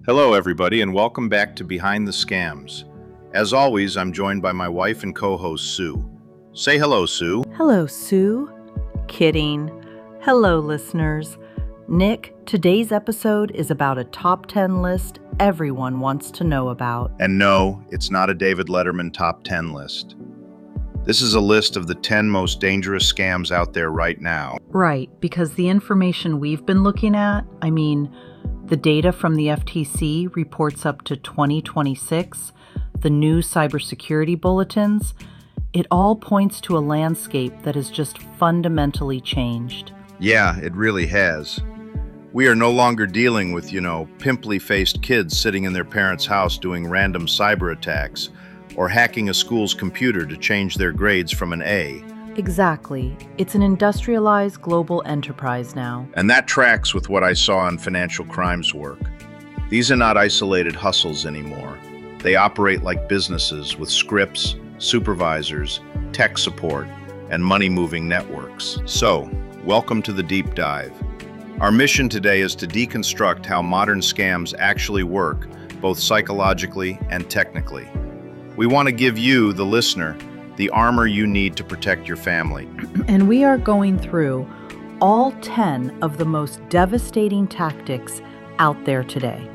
Hello, everybody, and welcome back to Behind the Scams. As always, I'm joined by my wife and co-host, Sue. Say hello, Sue. Hello, Sue. Kidding. Hello, listeners. Nick, today's episode is about a top 10 list everyone wants to know about. And no, it's not a David Letterman top 10 list. This is a list of the 10 most dangerous scams out there right now. Right, because the information we've been looking at, the data from the FTC reports up to 2026, the new cybersecurity bulletins, it all points to a landscape that has just fundamentally changed. Yeah, it really has. We are no longer dealing with, pimply-faced kids sitting in their parents' house doing random cyber attacks or hacking a school's computer to change their grades from an A. Exactly. It's an industrialized global enterprise now. And that tracks with what I saw in financial crimes work. These are not isolated hustles anymore. They operate like businesses with scripts, supervisors, tech support, and money-moving networks. So, welcome to the deep dive. Our mission today is to deconstruct how modern scams actually work, both psychologically and technically. We want to give you, the listener, the armor you need to protect your family. And we are going through all 10 of the most devastating tactics out there today.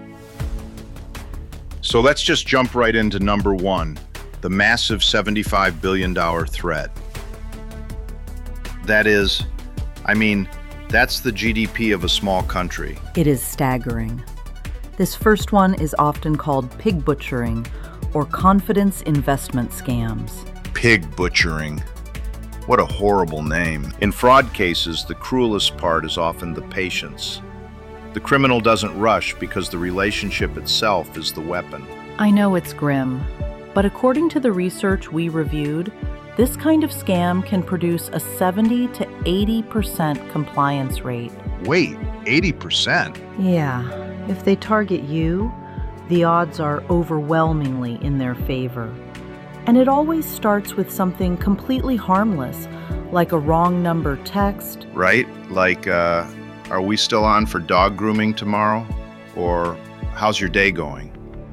So let's just jump right into number one, the massive $75 billion threat. That's the GDP of a small country. It is staggering. This first one is often called pig butchering or confidence investment scams. Pig butchering. What a horrible name. In fraud cases, the cruelest part is often the patience. The criminal doesn't rush because the relationship itself is the weapon. I know it's grim, but according to the research we reviewed, this kind of scam can produce a 70 to 80% compliance rate. Wait, 80%? Yeah, if they target you, the odds are overwhelmingly in their favor. And it always starts with something completely harmless, like a wrong number text. Right? Like, are we still on for dog grooming tomorrow? Or how's your day going?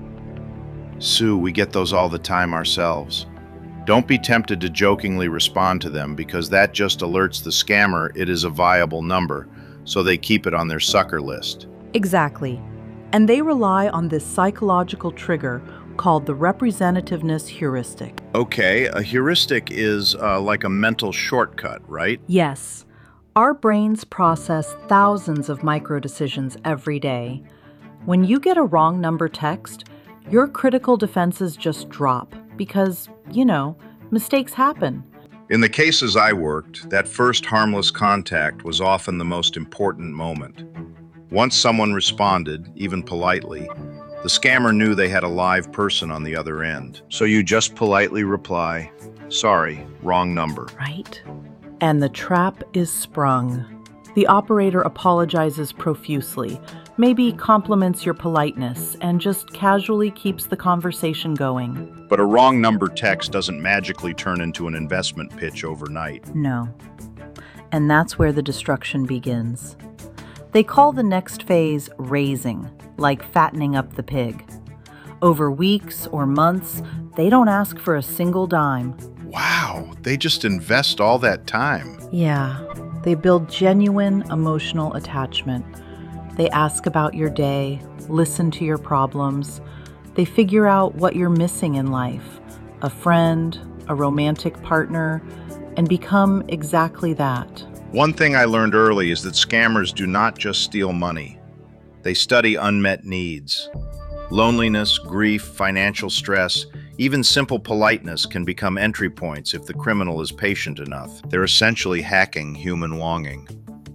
Sue, we get those all the time ourselves. Don't be tempted to jokingly respond to them because that just alerts the scammer it is a viable number, so they keep it on their sucker list. Exactly. And they rely on this psychological trigger called the representativeness heuristic. Okay, a heuristic is like a mental shortcut, right? Yes. Our brains process thousands of micro-decisions every day. When you get a wrong number text, your critical defenses just drop because, mistakes happen. In the cases I worked, that first harmless contact was often the most important moment. Once someone responded, even politely, the scammer knew they had a live person on the other end. So you just politely reply, "Sorry, wrong number." Right? And the trap is sprung. The operator apologizes profusely, maybe compliments your politeness, and just casually keeps the conversation going. But a wrong number text doesn't magically turn into an investment pitch overnight. No. And that's where the destruction begins. They call the next phase raising, like fattening up the pig. Over weeks or months, they don't ask for a single dime. Wow, they just invest all that time. Yeah, they build genuine emotional attachment. They ask about your day, listen to your problems. They figure out what you're missing in life, a friend, a romantic partner, and become exactly that. One thing I learned early is that scammers do not just steal money. They study unmet needs. Loneliness, grief, financial stress, even simple politeness can become entry points if the criminal is patient enough. They're essentially hacking human longing.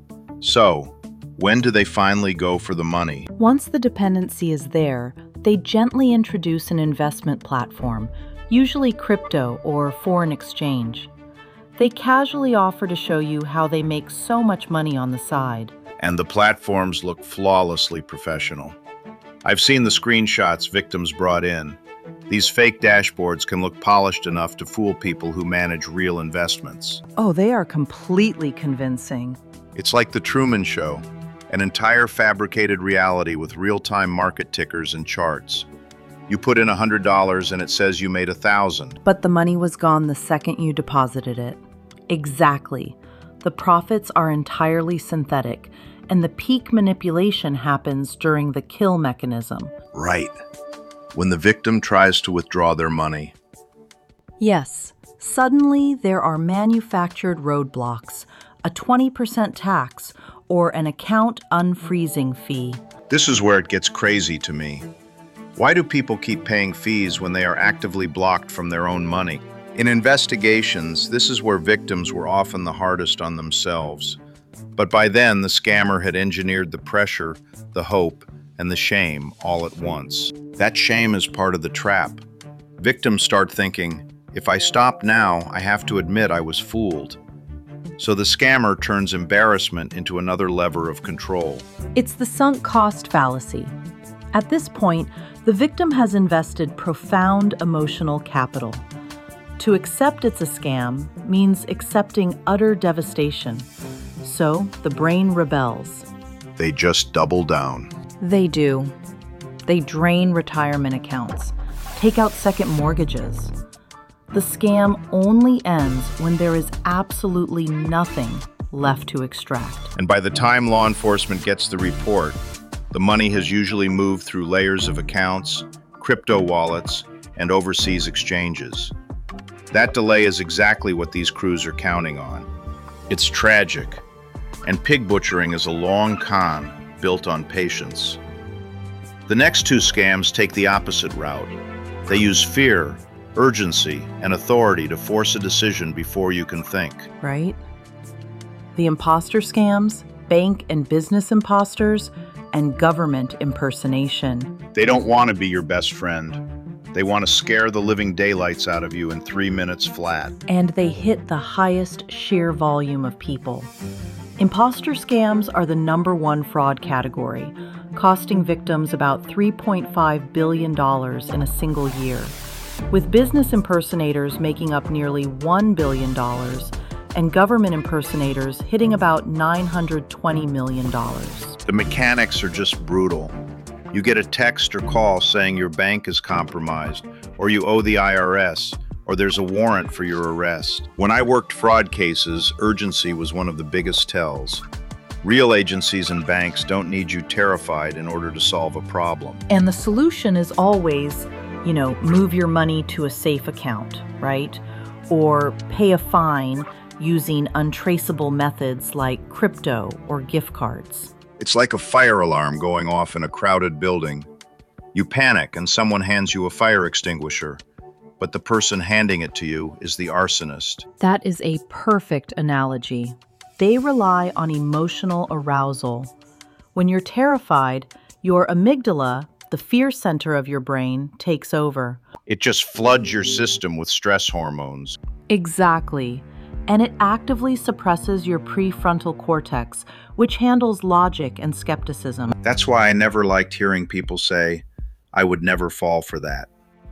So, when do they finally go for the money? Once the dependency is there, they gently introduce an investment platform, usually crypto or foreign exchange. They casually offer to show you how they make so much money on the side. And the platforms look flawlessly professional. I've seen the screenshots victims brought in. These fake dashboards can look polished enough to fool people who manage real investments. Oh, they are completely convincing. It's like the Truman Show. An entire fabricated reality with real-time market tickers and charts. You put in $100 and it says you made 1,000. But the money was gone the second you deposited it. Exactly. The profits are entirely synthetic, and the peak manipulation happens during the kill mechanism. Right. When the victim tries to withdraw their money. Yes, suddenly there are manufactured roadblocks, a 20% tax, or an account unfreezing fee. This is where it gets crazy to me. Why do people keep paying fees when they are actively blocked from their own money? In investigations, this is where victims were often the hardest on themselves. But by then, the scammer had engineered the pressure, the hope, and the shame all at once. That shame is part of the trap. Victims start thinking, if I stop now, I have to admit I was fooled. So the scammer turns embarrassment into another lever of control. It's the sunk cost fallacy. At this point, the victim has invested profound emotional capital. To accept it's a scam means accepting utter devastation. So the brain rebels. They just double down. They do. They drain retirement accounts, take out second mortgages. The scam only ends when there is absolutely nothing left to extract. And by the time law enforcement gets the report, the money has usually moved through layers of accounts, crypto wallets, and overseas exchanges. That delay is exactly what these crews are counting on. It's tragic, and pig butchering is a long con built on patience. The next two scams take the opposite route. They use fear, urgency, and authority to force a decision before you can think. Right? The imposter scams, bank and business imposters, and government impersonation. They don't want to be your best friend. They want to scare the living daylights out of you in 3 minutes flat. And they hit the highest sheer volume of people. Imposter scams are the #1 fraud category, costing victims about $3.5 billion in a single year, with business impersonators making up nearly $1 billion and government impersonators hitting about $920 million. The mechanics are just brutal. You get a text or call saying your bank is compromised, or you owe the IRS, or there's a warrant for your arrest. When I worked fraud cases, urgency was one of the biggest tells. Real agencies and banks don't need you terrified in order to solve a problem. And the solution is always, move your money to a safe account, right? Or pay a fine using untraceable methods like crypto or gift cards. It's like a fire alarm going off in a crowded building. You panic and someone hands you a fire extinguisher, but the person handing it to you is the arsonist. That is a perfect analogy. They rely on emotional arousal. When you're terrified, your amygdala, the fear center of your brain, takes over. It just floods your system with stress hormones. Exactly. And it actively suppresses your prefrontal cortex, which handles logic and skepticism. That's why I never liked hearing people say, I would never fall for that.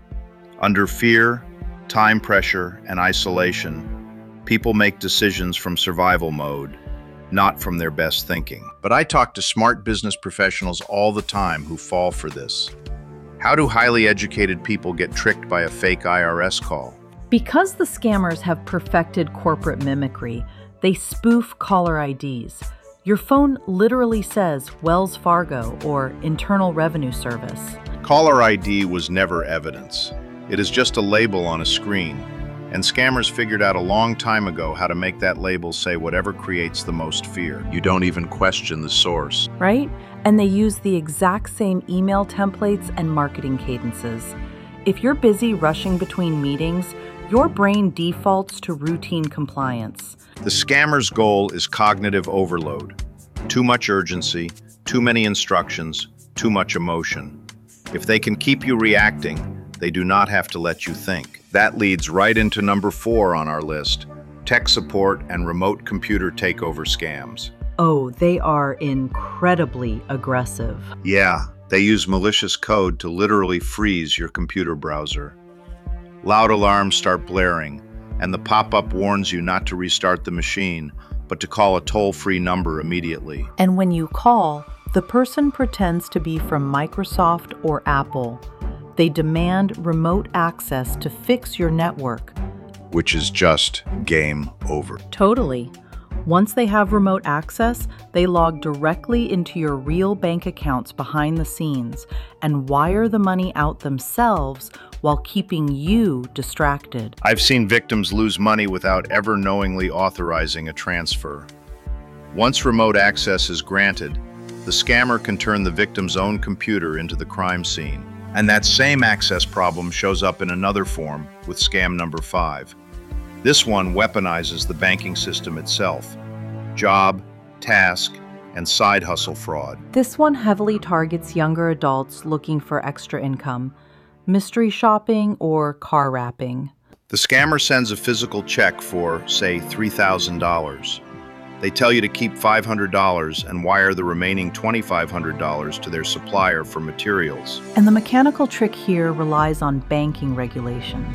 Under fear, time pressure, and isolation, people make decisions from survival mode, not from their best thinking. But I talk to smart business professionals all the time who fall for this. How do highly educated people get tricked by a fake IRS call? Because the scammers have perfected corporate mimicry, they spoof caller IDs. Your phone literally says Wells Fargo or Internal Revenue Service. Caller ID was never evidence. It is just a label on a screen, and scammers figured out a long time ago how to make that label say whatever creates the most fear. You don't even question the source. Right? And they use the exact same email templates and marketing cadences. If you're busy rushing between meetings, your brain defaults to routine compliance. The scammer's goal is cognitive overload. Too much urgency, too many instructions, too much emotion. If they can keep you reacting, they do not have to let you think. That leads right into number 4 on our list, tech support and remote computer takeover scams. Oh, they are incredibly aggressive. Yeah, they use malicious code to literally freeze your computer browser. Loud alarms start blaring, and the pop-up warns you not to restart the machine, but to call a toll-free number immediately. And when you call, the person pretends to be from Microsoft or Apple. They demand remote access to fix your network. Which is just game over. Totally. Once they have remote access, they log directly into your real bank accounts behind the scenes and wire the money out themselves while keeping you distracted. I've seen victims lose money without ever knowingly authorizing a transfer. Once remote access is granted, the scammer can turn the victim's own computer into the crime scene. And that same access problem shows up in another form with scam number 5. This one weaponizes the banking system itself. Job, task, and side hustle fraud. This one heavily targets younger adults looking for extra income, mystery shopping, or car wrapping. The scammer sends a physical check for, say, $3,000. They tell you to keep $500 and wire the remaining $2,500 to their supplier for materials. And the mechanical trick here relies on banking regulations.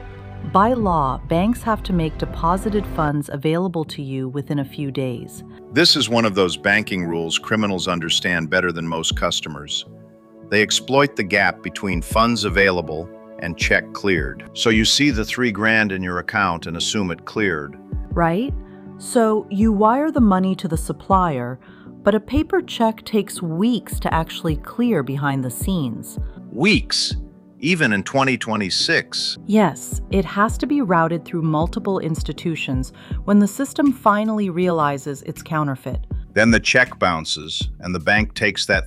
By law, banks have to make deposited funds available to you within a few days. This is one of those banking rules criminals understand better than most customers. They exploit the gap between funds available and check cleared. So you see the $3,000 in your account and assume it cleared. Right? So you wire the money to the supplier, but a paper check takes weeks to actually clear behind the scenes. Weeks? Even in 2026? Yes, it has to be routed through multiple institutions when the system finally realizes it's counterfeit. Then the check bounces, and the bank takes that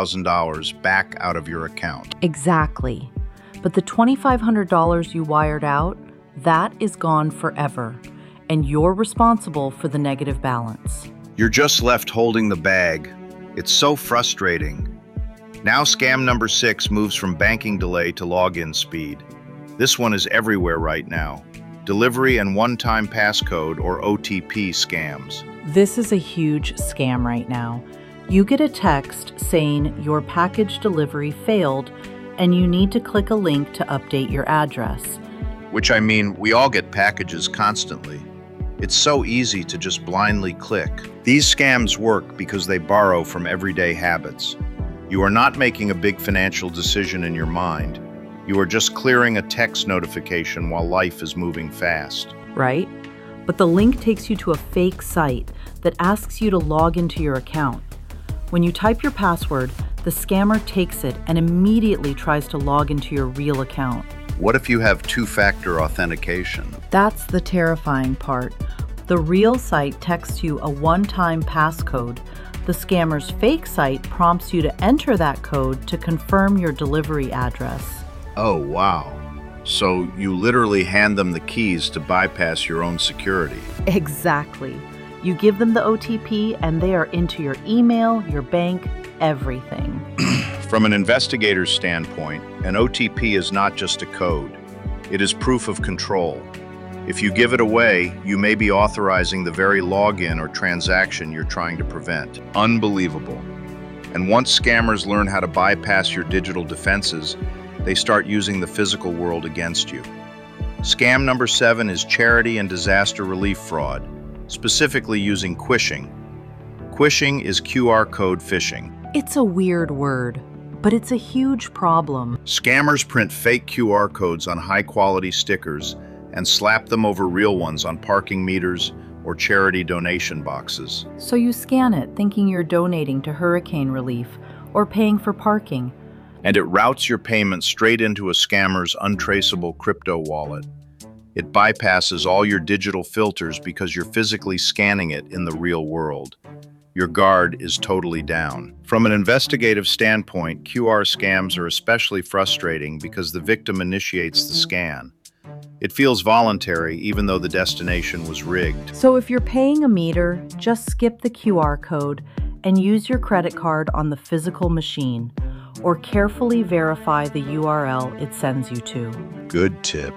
$3,000 back out of your account. Exactly. But the $2,500 you wired out, that is gone forever, and you're responsible for the negative balance. You're just left holding the bag. It's so frustrating. Now scam number 6 moves from banking delay to login speed. This one is everywhere right now. Delivery and one-time passcode or OTP scams. This is a huge scam right now. You get a text saying your package delivery failed and you need to click a link to update your address. Which, I mean, we all get packages constantly. It's so easy to just blindly click. These scams work because they borrow from everyday habits. You are not making a big financial decision in your mind. You are just clearing a text notification while life is moving fast. Right? But the link takes you to a fake site that asks you to log into your account. When you type your password, the scammer takes it and immediately tries to log into your real account. What if you have two-factor authentication? That's the terrifying part. The real site texts you a one-time passcode. The scammer's fake site prompts you to enter that code to confirm your delivery address. Oh, wow. So you literally hand them the keys to bypass your own security. Exactly. You give them the OTP and they are into your email, your bank, everything. From an investigator's standpoint, an OTP is not just a code. It is proof of control. If you give it away, you may be authorizing the very login or transaction you're trying to prevent. Unbelievable. And once scammers learn how to bypass your digital defenses, they start using the physical world against you. Scam number 7 is charity and disaster relief fraud, specifically using quishing. Quishing is QR code phishing. It's a weird word, but it's a huge problem. Scammers print fake QR codes on high-quality stickers and slap them over real ones on parking meters or charity donation boxes. So you scan it thinking you're donating to hurricane relief or paying for parking. And it routes your payment straight into a scammer's untraceable crypto wallet. It bypasses all your digital filters because you're physically scanning it in the real world. Your guard is totally down. From an investigative standpoint, QR scams are especially frustrating because the victim initiates the scan. It feels voluntary even though the destination was rigged. So if you're paying a meter, just skip the QR code and use your credit card on the physical machine, or carefully verify the URL it sends you to. Good tip.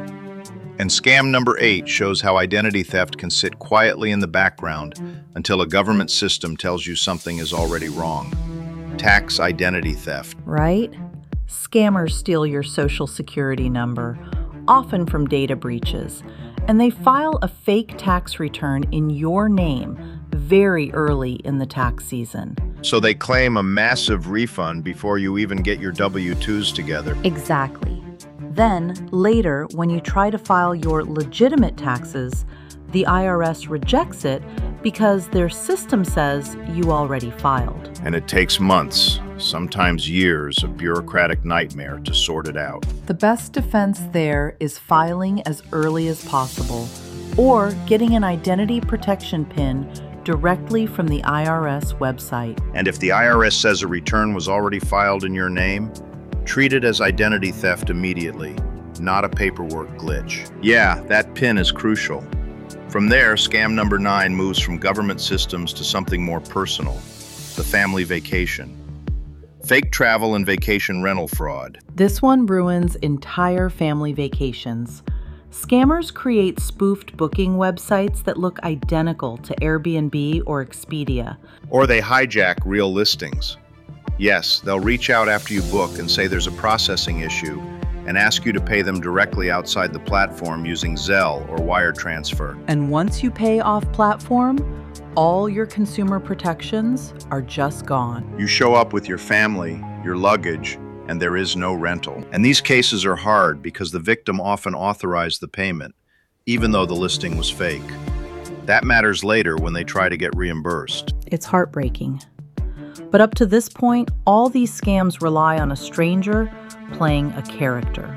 And scam number 8 shows how identity theft can sit quietly in the background until a government system tells you something is already wrong. Tax identity theft. Right? Scammers steal your social security number, often from data breaches, And they file a fake tax return in your name very early in the tax season. So they claim a massive refund before you even get your W-2s together. Exactly. Then, later, when you try to file your legitimate taxes, the IRS rejects it because their system says you already filed. And it takes months, sometimes years, of bureaucratic nightmare to sort it out. The best defense there is filing as early as possible, or getting an identity protection PIN directly from the IRS website. And if the IRS says a return was already filed in your name, treat it as identity theft immediately, not a paperwork glitch. Yeah, that PIN is crucial. From there, scam number 9 moves from government systems to something more personal, the family vacation. Fake travel and vacation rental fraud. This one ruins entire family vacations. Scammers create spoofed booking websites that look identical to Airbnb or Expedia. Or they hijack real listings. Yes, they'll reach out after you book and say there's a processing issue and ask you to pay them directly outside the platform using Zelle or wire transfer. And once you pay off platform, all your consumer protections are just gone. You show up with your family, your luggage, and there is no rental. And these cases are hard because the victim often authorized the payment, even though the listing was fake. That matters later when they try to get reimbursed. It's heartbreaking. But up to this point, all these scams rely on a stranger playing a character.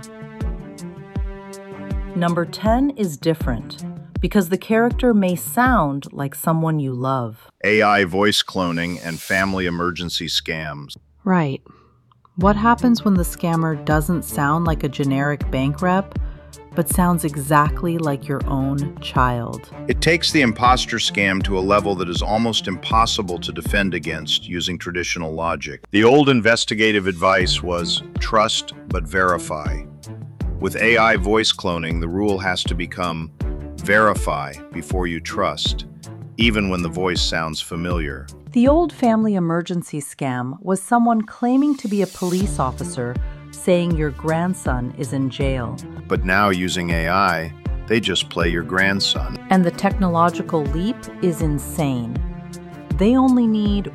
Number 10 is different because the character may sound like someone you love. AI voice cloning and family emergency scams. Right. What happens when the scammer doesn't sound like a generic bank rep, but sounds exactly like your own child? It takes the imposter scam to a level that is almost impossible to defend against using traditional logic. The old investigative advice was trust but verify. With AI voice cloning, the rule has to become verify before you trust, even when the voice sounds familiar. The old family emergency scam was someone claiming to be a police officer saying your grandson is in jail. But now using AI, they just play your grandson. And the technological leap is insane. They only need,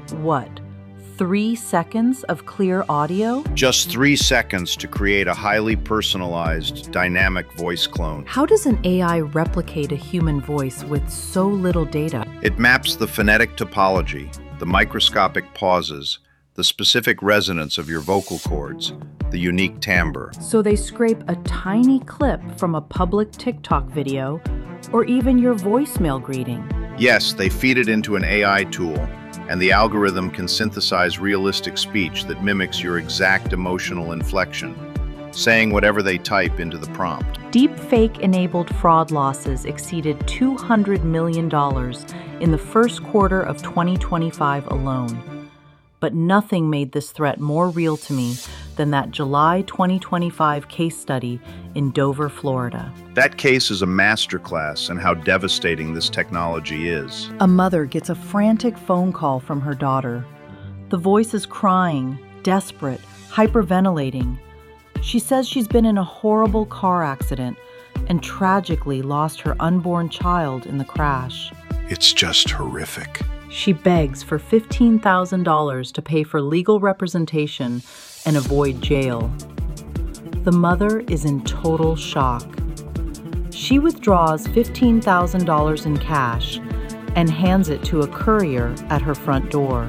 3 seconds of clear audio? Just 3 seconds to create a highly personalized, dynamic voice clone. How does an AI replicate a human voice with so little data? It maps the phonetic topology, the microscopic pauses, the specific resonance of your vocal cords, the unique timbre. So they scrape a tiny clip from a public TikTok video or even your voicemail greeting. Yes, they feed it into an AI tool, and the algorithm can synthesize realistic speech that mimics your exact emotional inflection, saying whatever they type into the prompt. Deepfake-enabled fraud losses exceeded $200 million in the first quarter of 2025 alone. But nothing made this threat more real to me than that July 2025 case study in Dover, Florida. That case is a masterclass in how devastating this technology is. A mother gets a frantic phone call from her daughter. The voice is crying, desperate, hyperventilating. She says she's been in a horrible car accident and tragically lost her unborn child in the crash. It's just horrific. She begs for $15,000 to pay for legal representation and avoid jail. The mother is in total shock. She withdraws $15,000 in cash and hands it to a courier at her front door.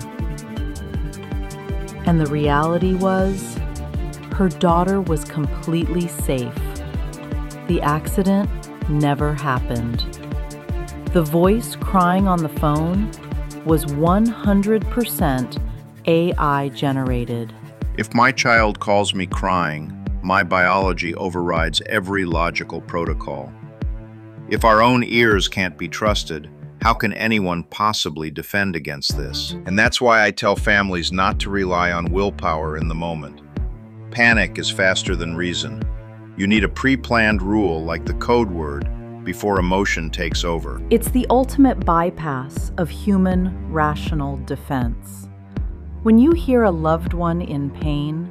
And the reality was, her daughter was completely safe. The accident never happened. The voice crying on the phone was 100% AI generated. If my child calls me crying, my biology overrides every logical protocol. If our own ears can't be trusted, how can anyone possibly defend against this? And that's why I tell families not to rely on willpower in the moment. Panic is faster than reason. You need a pre-planned rule like the code word before emotion takes over. It's the ultimate bypass of human rational defense. When you hear a loved one in pain,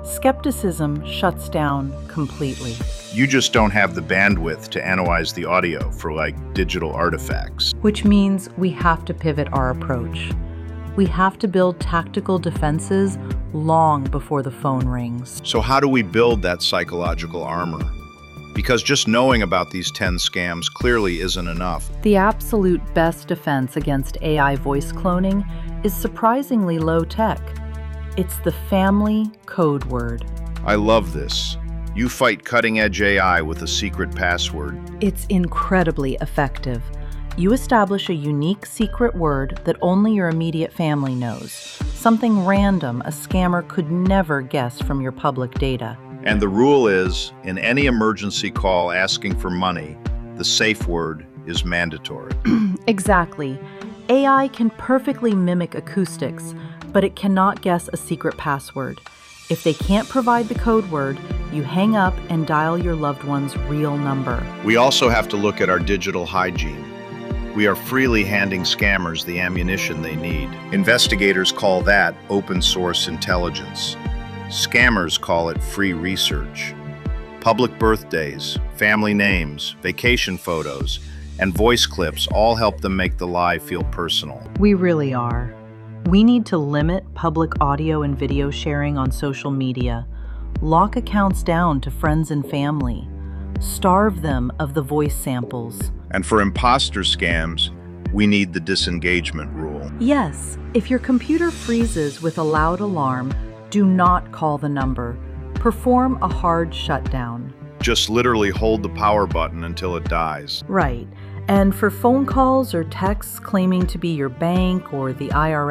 skepticism shuts down completely. You just don't have the bandwidth to analyze the audio for digital artifacts. Which means we have to pivot our approach. We have to build tactical defenses long before the phone rings. So how do we build that psychological armor? Because just knowing about these 10 scams clearly isn't enough. The absolute best defense against AI voice cloning is surprisingly low tech. It's the family code word. I love this. You fight cutting-edge AI with a secret password. It's incredibly effective. You establish a unique secret word that only your immediate family knows. Something random a scammer could never guess from your public data. And the rule is, in any emergency call asking for money, the safe word is mandatory. Exactly. AI can perfectly mimic acoustics, but it cannot guess a secret password. If they can't provide the code word, you hang up and dial your loved one's real number. We also have to look at our digital hygiene. We are freely handing scammers the ammunition they need. Investigators call that open source intelligence. Scammers call it free research. Public birthdays, family names, vacation photos, and voice clips all help them make the lie feel personal. We really are. We need to limit public audio and video sharing on social media, lock accounts down to friends and family, starve them of the voice samples. And for imposter scams, we need the disengagement rule. Yes, if your computer freezes with a loud alarm, do not call the number. Perform a hard shutdown. Just literally hold the power button until it dies. Right. And for phone calls or texts claiming to be your bank or the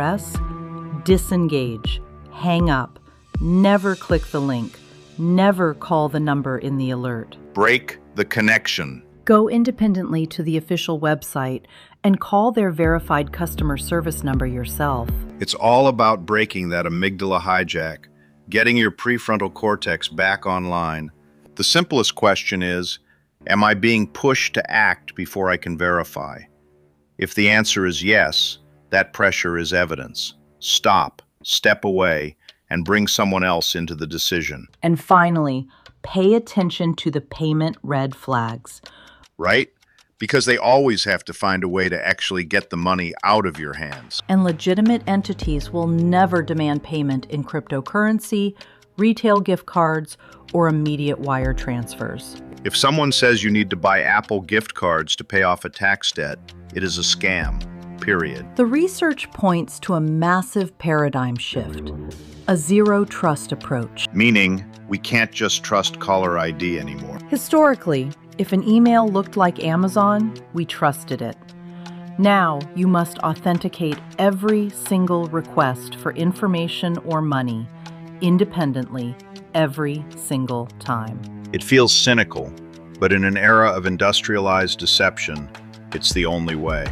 IRS, disengage, hang up, never click the link, never call the number in the alert. Break the connection. Go independently to the official website and call their verified customer service number yourself. It's all about breaking that amygdala hijack, getting your prefrontal cortex back online. The simplest question is, am I being pushed to act before I can verify? If the answer is yes, that pressure is evidence. Stop, step away, and bring someone else into the decision. And finally, pay attention to the payment red flags. Right? Because they always have to find a way to actually get the money out of your hands. And legitimate entities will never demand payment in cryptocurrency, retail gift cards, or immediate wire transfers. If someone says you need to buy Apple gift cards to pay off a tax debt, it is a scam, period. The research points to a massive paradigm shift, a zero-trust approach. Meaning, we can't just trust caller ID anymore. Historically, if an email looked like Amazon, we trusted it. Now, you must authenticate every single request for information or money, independently, every single time. It feels cynical, but in an era of industrialized deception, it's the only way.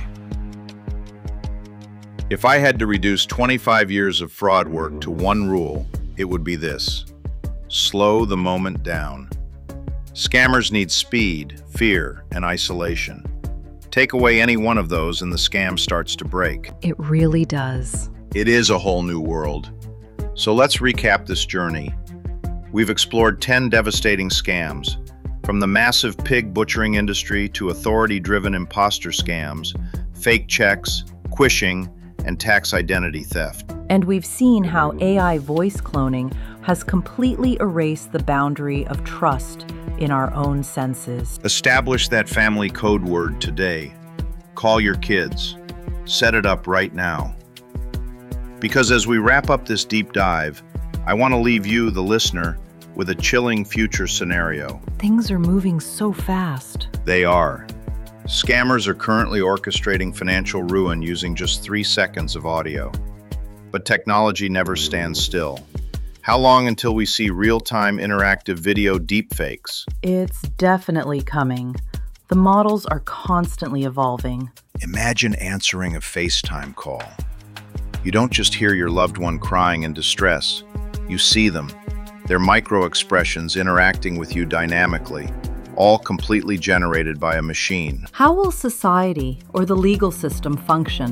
If I had to reduce 25 years of fraud work to one rule, it would be this: slow the moment down. Scammers need speed, fear, and isolation. Take away any one of those and the scam starts to break. It really does. It is a whole new world. So let's recap this journey. We've explored 10 devastating scams, from the massive pig butchering industry to authority-driven imposter scams, fake checks, quishing, and tax identity theft. And we've seen how AI voice cloning has completely erased the boundary of trust in our own senses. Establish that family code word today. Call your kids. Set it up right now. Because as we wrap up this deep dive, I want to leave you, the listener, with a chilling future scenario. Things are moving so fast. They are. Scammers are currently orchestrating financial ruin using just 3 seconds of audio. But technology never stands still. How long until we see real-time interactive video deepfakes? It's definitely coming. The models are constantly evolving. Imagine answering a FaceTime call. You don't just hear your loved one crying in distress. You see them, their micro-expressions interacting with you dynamically, all completely generated by a machine. How will society or the legal system function?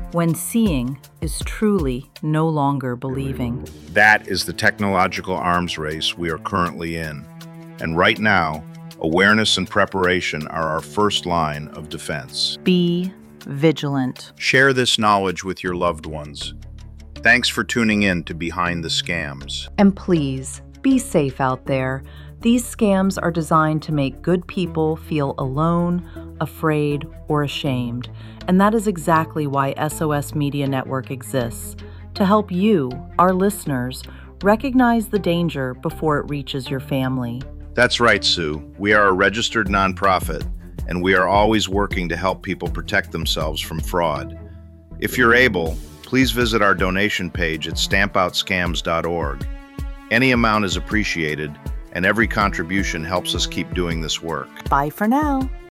when seeing is truly no longer believing. That is the technological arms race we are currently in. And right now, awareness and preparation are our first line of defense. Be vigilant. Share this knowledge with your loved ones. Thanks for tuning in to Behind the Scams. And please, be safe out there. These scams are designed to make good people feel alone, afraid, or ashamed. And that is exactly why SOS Media Network exists, to help you, our listeners, recognize the danger before it reaches your family. That's right, Sue. We are a registered nonprofit, and we are always working to help people protect themselves from fraud. If you're able, please visit our donation page at stampoutscams.org. Any amount is appreciated, and every contribution helps us keep doing this work. Bye for now.